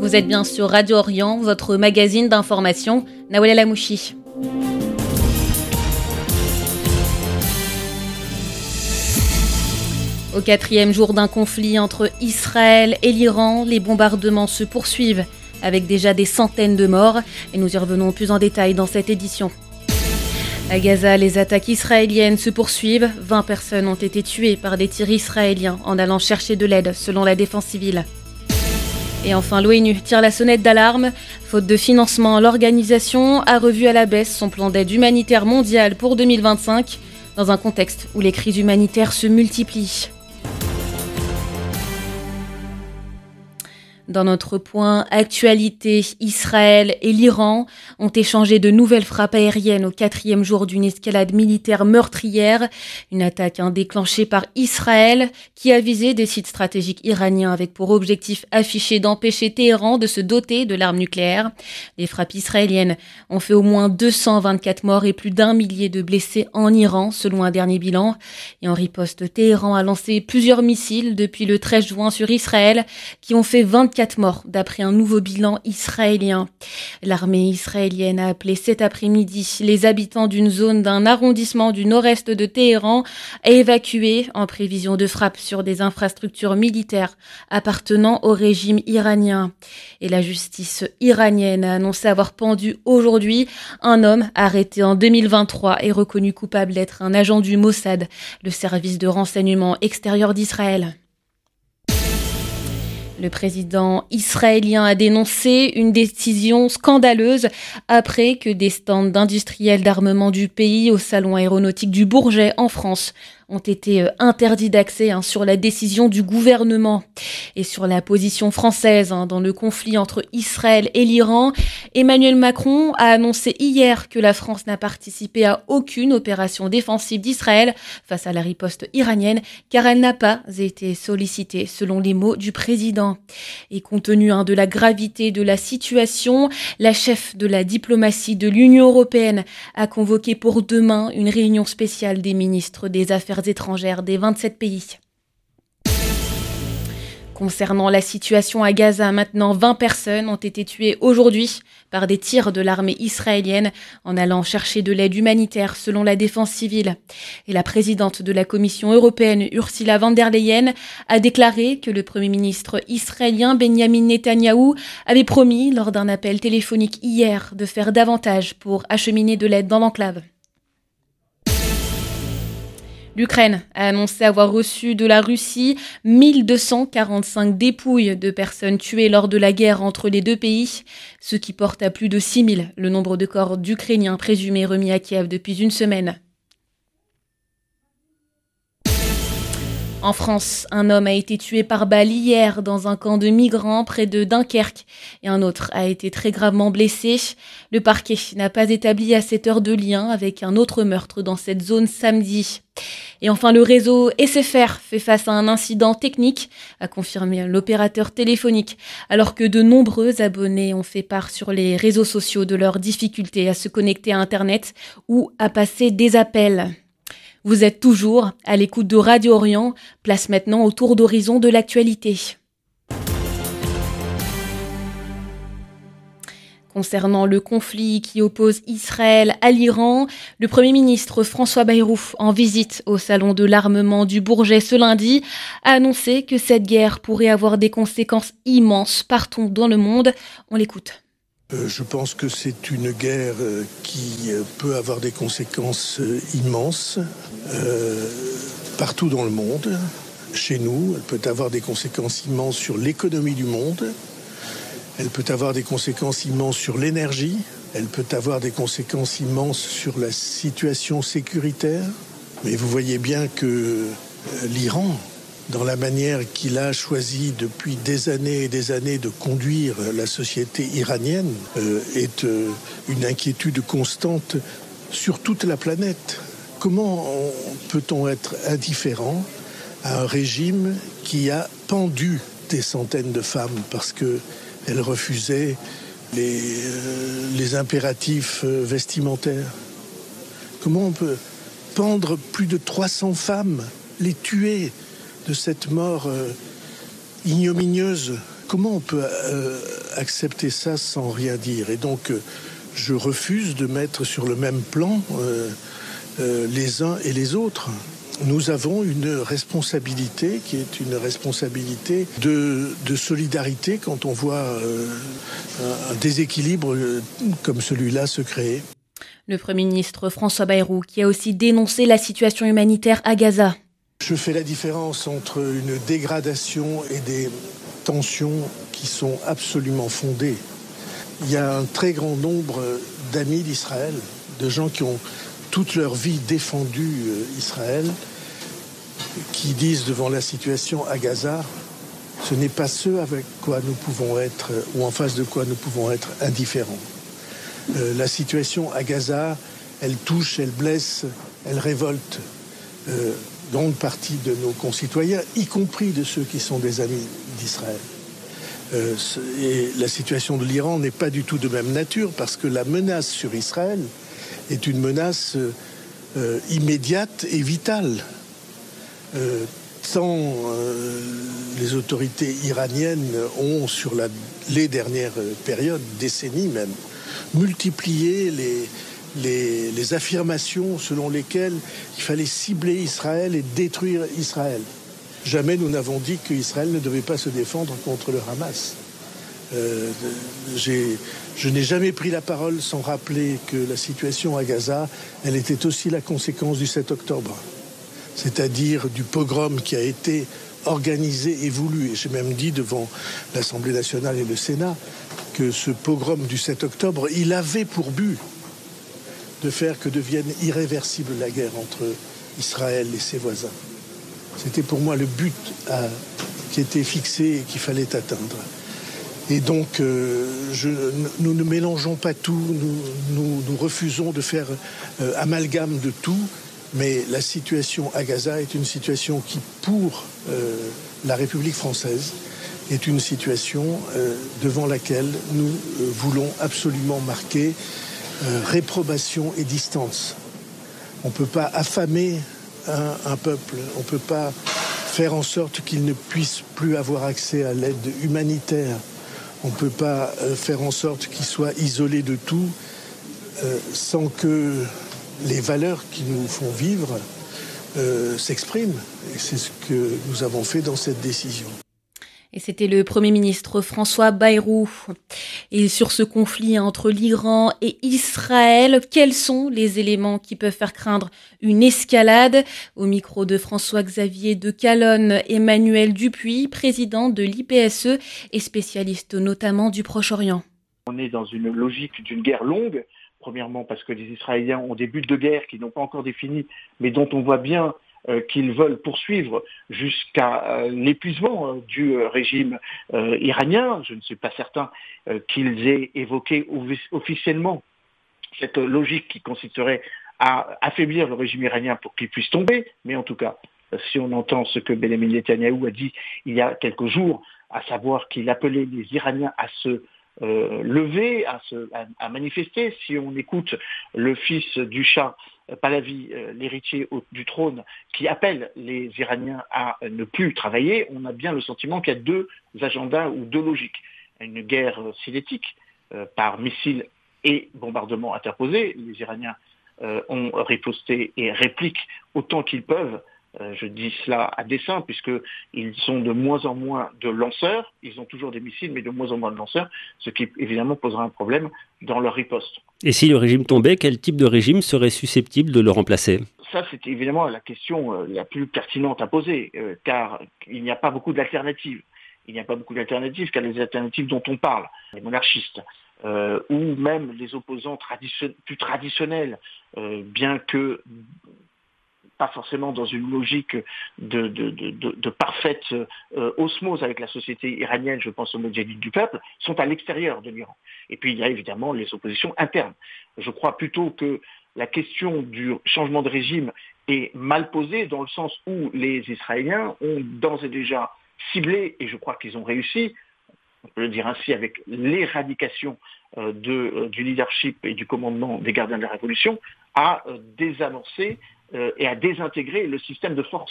Vous êtes bien sur Radio Orient, votre magazine d'information, Nawel El Amouchi. Au 4e jour d'un conflit entre Israël et l'Iran, les bombardements se poursuivent, avec déjà des centaines de morts, et nous y revenons plus en détail dans cette édition. À Gaza, les attaques israéliennes se poursuivent. 20 personnes ont été tuées par des tirs israéliens en allant chercher de l'aide, selon la défense civile. Et enfin, l'ONU tire la sonnette d'alarme. Faute de financement, l'organisation a revu à la baisse son plan d'aide humanitaire mondial pour 2025, dans un contexte où les crises humanitaires se multiplient. Dans notre point actualité, Israël et l'Iran ont échangé de nouvelles frappes aériennes au 4e jour d'une escalade militaire meurtrière. Une attaque déclenchée par Israël qui a visé des sites stratégiques iraniens avec pour objectif affiché d'empêcher Téhéran de se doter de l'arme nucléaire. Les frappes israéliennes ont fait au moins 224 morts et plus d'1 millier de blessés en Iran, selon un dernier bilan. Et en riposte, Téhéran a lancé plusieurs missiles depuis le 13 juin sur Israël qui ont fait 24 morts d'après un nouveau bilan israélien. L'armée israélienne a appelé cet après-midi les habitants d'une zone d'un arrondissement du nord-est de Téhéran à évacuer en prévision de frappes sur des infrastructures militaires appartenant au régime iranien. Et la justice iranienne a annoncé avoir pendu aujourd'hui un homme arrêté en 2023 et reconnu coupable d'être un agent du Mossad, le service de renseignement extérieur d'Israël. Le président israélien a dénoncé une décision scandaleuse après que des stands d'industriels d'armement du pays au salon aéronautique du Bourget en France ont été interdits d'accès sur la décision du gouvernement. Et sur la position française dans le conflit entre Israël et l'Iran, Emmanuel Macron a annoncé hier que la France n'a participé à aucune opération défensive d'Israël face à la riposte iranienne, car elle n'a pas été sollicitée, selon les mots du président. Et compte tenu de la gravité de la situation, la chef de la diplomatie de l'Union européenne a convoqué pour demain une réunion spéciale des ministres des Affaires étrangères des 27 pays. Concernant la situation à Gaza, maintenant 20 personnes ont été tuées aujourd'hui par des tirs de l'armée israélienne en allant chercher de l'aide humanitaire, selon la défense civile. Et la présidente de la Commission européenne, Ursula von der Leyen, a déclaré que le Premier ministre israélien Benjamin Netanyahou avait promis, lors d'un appel téléphonique hier, de faire davantage pour acheminer de l'aide dans l'enclave. L'Ukraine a annoncé avoir reçu de la Russie 1245 dépouilles de personnes tuées lors de la guerre entre les deux pays, ce qui porte à plus de 6000 le nombre de corps d'Ukrainiens présumés remis à Kiev depuis une semaine. En France, un homme a été tué par balle hier dans un camp de migrants près de Dunkerque et un autre a été très gravement blessé. Le parquet n'a pas établi à cette heure de lien avec un autre meurtre dans cette zone samedi. Et enfin, le réseau SFR fait face à un incident technique, a confirmé l'opérateur téléphonique, alors que de nombreux abonnés ont fait part sur les réseaux sociaux de leurs difficultés à se connecter à Internet ou à passer des appels. Vous êtes toujours à l'écoute de Radio Orient, place maintenant au tour d'horizon de l'actualité. Concernant le conflit qui oppose Israël à l'Iran, le Premier ministre François Bayrou, en visite au salon de l'armement du Bourget ce lundi, a annoncé que cette guerre pourrait avoir des conséquences immenses partout dans le monde. On l'écoute. Je pense que c'est une guerre qui peut avoir des conséquences immenses partout dans le monde. Chez nous, elle peut avoir des conséquences immenses sur l'économie du monde. Elle peut avoir des conséquences immenses sur l'énergie. Elle peut avoir des conséquences immenses sur la situation sécuritaire. Mais vous voyez bien que l'Iran, dans la manière qu'il a choisi depuis des années et des années de conduire la société iranienne, est une inquiétude constante sur toute la planète. Comment peut-on être indifférent à un régime qui a pendu des centaines de femmes parce qu'elles refusaient les impératifs vestimentaires? Comment on peut pendre plus de 300 femmes, les tuer de cette mort ignominieuse? Comment on peut accepter ça sans rien dire. Et donc, je refuse de mettre sur le même plan les uns et les autres. Nous avons une responsabilité qui est une responsabilité de solidarité quand on voit un déséquilibre comme celui-là se créer. Le Premier ministre François Bayrou qui a aussi dénoncé la situation humanitaire à Gaza. Je fais la différence entre une dégradation et des tensions qui sont absolument fondées. Il y a un très grand nombre d'amis d'Israël, de gens qui ont toute leur vie défendu Israël, qui disent devant la situation à Gaza, ce n'est pas ce avec quoi nous pouvons être, ou en face de quoi nous pouvons être indifférents. La situation à Gaza, elle touche, elle blesse, elle révolte grande partie de nos concitoyens, y compris de ceux qui sont des amis d'Israël. Et la situation de l'Iran n'est pas du tout de même nature, parce que la menace sur Israël est une menace immédiate et vitale. Tant les autorités iraniennes ont, sur les dernières périodes, décennies même, multiplié les affirmations selon lesquelles il fallait cibler Israël et détruire Israël. Jamais nous n'avons dit qu'Israël ne devait pas se défendre contre le Hamas. Je n'ai jamais pris la parole sans rappeler que la situation à Gaza, elle était aussi la conséquence du 7 octobre. C'est-à-dire du pogrom qui a été organisé et voulu. Et j'ai même dit devant l'Assemblée nationale et le Sénat que ce pogrom du 7 octobre, il avait pour but de faire que devienne irréversible la guerre entre Israël et ses voisins. C'était pour moi le but qui était fixé et qu'il fallait atteindre. Et donc, nous ne mélangeons pas tout, nous refusons de faire amalgame de tout, mais la situation à Gaza est une situation qui, pour la République française, est une situation devant laquelle nous voulons absolument marquer réprobation et distance. On ne peut pas affamer un peuple, on ne peut pas faire en sorte qu'il ne puisse plus avoir accès à l'aide humanitaire. On ne peut pas faire en sorte qu'il soit isolé de tout sans que les valeurs qui nous font vivre s'expriment. Et c'est ce que nous avons fait dans cette décision. Et c'était le Premier ministre François Bayrou. Et sur ce conflit entre l'Iran et Israël, quels sont les éléments qui peuvent faire craindre une escalade? Au micro de François-Xavier de Calonne, Emmanuel Dupuis, président de l'IPSE et spécialiste notamment du Proche-Orient. On est dans une logique d'une guerre longue, premièrement parce que les Israéliens ont des buts de guerre qui n'ont pas encore définis, mais dont on voit bien qu'ils veulent poursuivre jusqu'à l'épuisement du régime iranien. Je ne suis pas certain qu'ils aient évoqué officiellement cette logique qui consisterait à affaiblir le régime iranien pour qu'il puisse tomber, mais en tout cas, si on entend ce que Benjamin Netanyahou a dit il y a quelques jours, à savoir qu'il appelait les Iraniens à se lever, à manifester. Si on écoute le fils du Shah Pahlavi, l'héritier du trône, qui appelle les Iraniens à ne plus travailler, on a bien le sentiment qu'il y a deux agendas ou deux logiques. Une guerre cinétique par missiles et bombardements interposés. Les Iraniens ont riposté et répliquent autant qu'ils peuvent. Je dis cela à dessein, puisqu'ils sont de moins en moins de lanceurs. Ils ont toujours des missiles, mais de moins en moins de lanceurs, ce qui évidemment posera un problème dans leur riposte. Et si le régime tombait, quel type de régime serait susceptible de le remplacer ? Ça, c'est évidemment la question la plus pertinente à poser, car il n'y a pas beaucoup d'alternatives. Il n'y a pas beaucoup d'alternatives, car les alternatives dont on parle, les monarchistes, ou même les opposants plus traditionnels, bien que pas forcément dans une logique de parfaite osmose avec la société iranienne, je pense aux Moudjahidines du peuple, sont à l'extérieur de l'Iran. Et puis il y a évidemment les oppositions internes. Je crois plutôt que la question du changement de régime est mal posée dans le sens où les Israéliens ont d'ores et déjà ciblé, et je crois qu'ils ont réussi, on peut le dire ainsi, avec l'éradication du leadership et du commandement des gardiens de la Révolution, à désamorcer et à désintégrer le système de force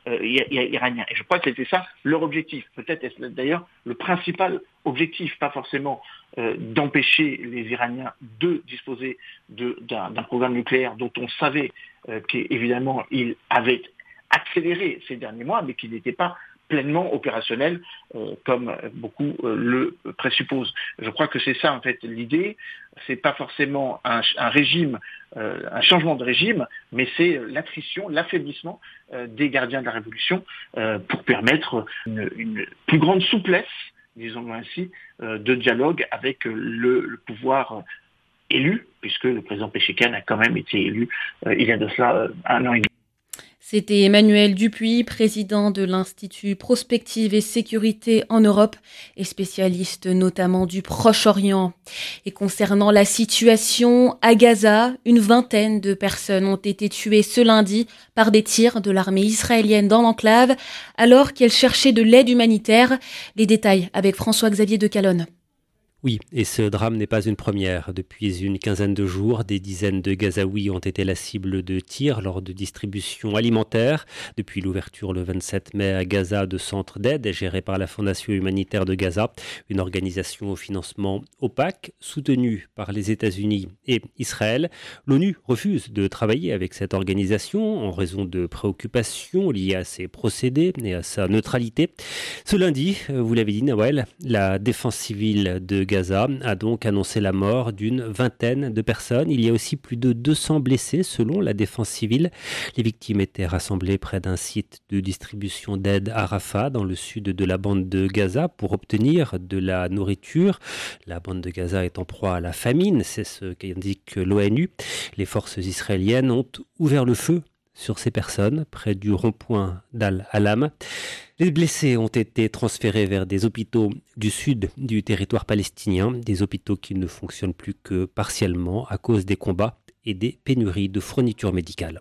iranien. Et je crois que c'était ça leur objectif. Peut-être est-ce d'ailleurs le principal objectif, pas forcément d'empêcher les Iraniens de disposer d'un programme nucléaire dont on savait qu'évidemment il avait accéléré ces derniers mois, mais qui n'était pas pleinement opérationnel, comme beaucoup le présupposent. Je crois que c'est ça en fait l'idée. C'est pas forcément un régime, un changement de régime, mais c'est l'attrition, l'affaiblissement des gardiens de la révolution pour permettre une plus grande souplesse, disons-le ainsi, de dialogue avec le pouvoir élu, puisque le président Pezeshkian a quand même été élu il y a de cela 1 an et demi. C'était Emmanuel Dupuis, président de l'Institut Prospective et Sécurité en Europe et spécialiste notamment du Proche-Orient. Et concernant la situation à Gaza, une vingtaine de personnes ont été tuées ce lundi par des tirs de l'armée israélienne dans l'enclave alors qu'elles cherchaient de l'aide humanitaire. Les détails avec François-Xavier de Calonne. Oui, et ce drame n'est pas une première. Depuis une quinzaine de jours, des dizaines de Gazaouis ont été la cible de tirs lors de distributions alimentaires. Depuis l'ouverture le 27 mai à Gaza de centres d'aide gérés par la Fondation humanitaire de Gaza, une organisation au financement opaque, soutenue par les États-Unis et Israël. L'ONU refuse de travailler avec cette organisation en raison de préoccupations liées à ses procédés et à sa neutralité. Ce lundi, vous l'avez dit Nawel, la défense civile de Gaza a donc annoncé la mort d'une vingtaine de personnes. Il y a aussi plus de 200 blessés selon la défense civile. Les victimes étaient rassemblées près d'un site de distribution d'aide à Rafah dans le sud de la bande de Gaza pour obtenir de la nourriture. La bande de Gaza est en proie à la famine, c'est ce qu'indique l'ONU. Les forces israéliennes ont ouvert le feu sur ces personnes près du rond-point d'Al-Halam. Les blessés ont été transférés vers des hôpitaux du sud du territoire palestinien, des hôpitaux qui ne fonctionnent plus que partiellement à cause des combats et des pénuries de fournitures médicales.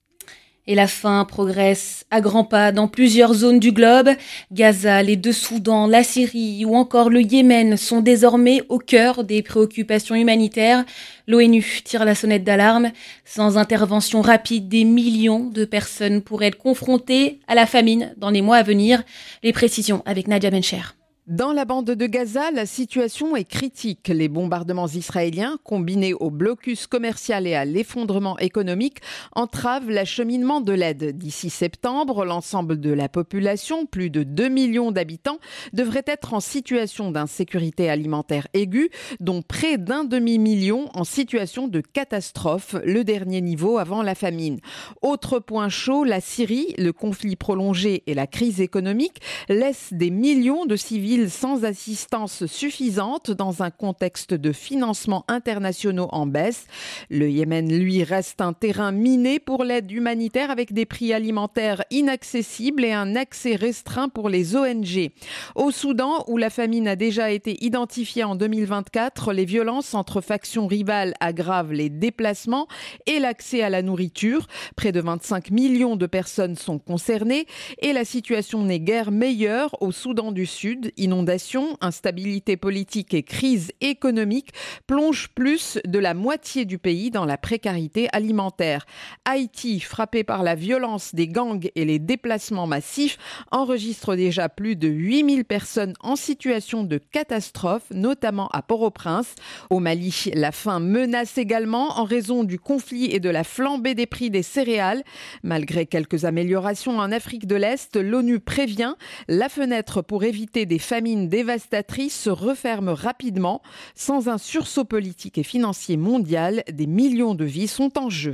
Et la faim progresse à grands pas dans plusieurs zones du globe. Gaza, les deux Soudans, la Syrie ou encore le Yémen sont désormais au cœur des préoccupations humanitaires. L'ONU tire la sonnette d'alarme. Sans intervention rapide, des millions de personnes pourraient être confrontées à la famine dans les mois à venir. Les précisions avec Nadia Bencher. Dans la bande de Gaza, la situation est critique. Les bombardements israéliens, combinés au blocus commercial et à l'effondrement économique, entravent l'acheminement de l'aide. D'ici septembre, l'ensemble de la population, plus de 2 millions d'habitants, devrait être en situation d'insécurité alimentaire aiguë, dont près d'un demi-million en situation de catastrophe, le dernier niveau avant la famine. Autre point chaud, la Syrie, le conflit prolongé et la crise économique laissent des millions de civils sans assistance suffisante dans un contexte de financements internationaux en baisse. Le Yémen, lui, reste un terrain miné pour l'aide humanitaire avec des prix alimentaires inaccessibles et un accès restreint pour les ONG. Au Soudan, où la famine a déjà été identifiée en 2024, les violences entre factions rivales aggravent les déplacements et l'accès à la nourriture. Près de 25 millions de personnes sont concernées et la situation n'est guère meilleure au Soudan du Sud. Inondations, instabilité politique et crise économique plongent plus de la moitié du pays dans la précarité alimentaire. Haïti, frappé par la violence des gangs et les déplacements massifs, enregistre déjà plus de 8000 personnes en situation de catastrophe, notamment à Port-au-Prince. Au Mali, la faim menace également en raison du conflit et de la flambée des prix des céréales. Malgré quelques améliorations en Afrique de l'Est, l'ONU prévient, la fenêtre pour éviter des famine dévastatrice se referme rapidement. Sans un sursaut politique et financier mondial, des millions de vies sont en jeu.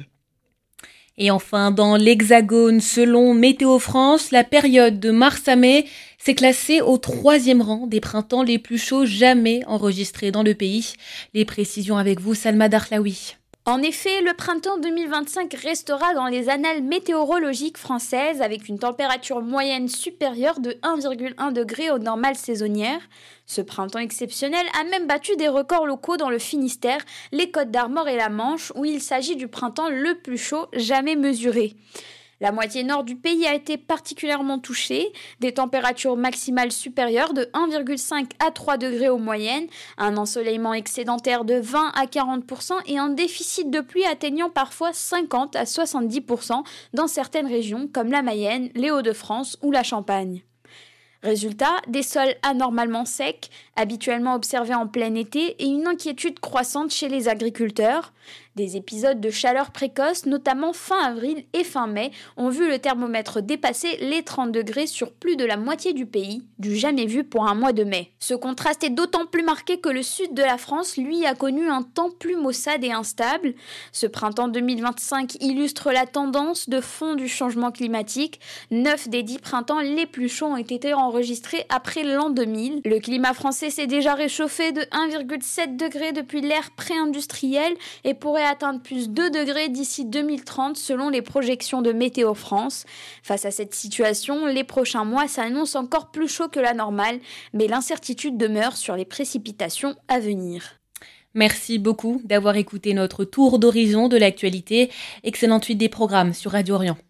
Et enfin, dans l'Hexagone, selon Météo France, la période de mars à mai s'est classée au 3e rang des printemps les plus chauds jamais enregistrés dans le pays. Les précisions avec vous, Salma Darlaoui. En effet, le printemps 2025 restera dans les annales météorologiques françaises avec une température moyenne supérieure de 1,1 degré aux normales saisonnières. Ce printemps exceptionnel a même battu des records locaux dans le Finistère, les Côtes d'Armor et la Manche, où il s'agit du printemps le plus chaud jamais mesuré. La moitié nord du pays a été particulièrement touchée, des températures maximales supérieures de 1,5 à 3 degrés aux moyennes, un ensoleillement excédentaire de 20 à 40% et un déficit de pluie atteignant parfois 50 à 70% dans certaines régions comme la Mayenne, les Hauts-de-France ou la Champagne. Résultat, des sols anormalement secs, habituellement observés en plein été, et une inquiétude croissante chez les agriculteurs. Des épisodes de chaleur précoce, notamment fin avril et fin mai, ont vu le thermomètre dépasser les 30 degrés sur plus de la moitié du pays, du jamais vu pour un mois de mai. Ce contraste est d'autant plus marqué que le sud de la France, lui, a connu un temps plus maussade et instable. Ce printemps 2025 illustre la tendance de fond du changement climatique. 9 des 10 printemps les plus chauds ont été enregistrés après l'an 2000. Le climat français s'est déjà réchauffé de 1,7 degré depuis l'ère pré-industrielle et pourrait atteindre plus 2 degrés d'ici 2030 selon les projections de Météo France. Face à cette situation, les prochains mois s'annoncent encore plus chauds que la normale, mais l'incertitude demeure sur les précipitations à venir. Merci beaucoup d'avoir écouté notre tour d'horizon de l'actualité. Excellente suite des programmes sur Radio Orient.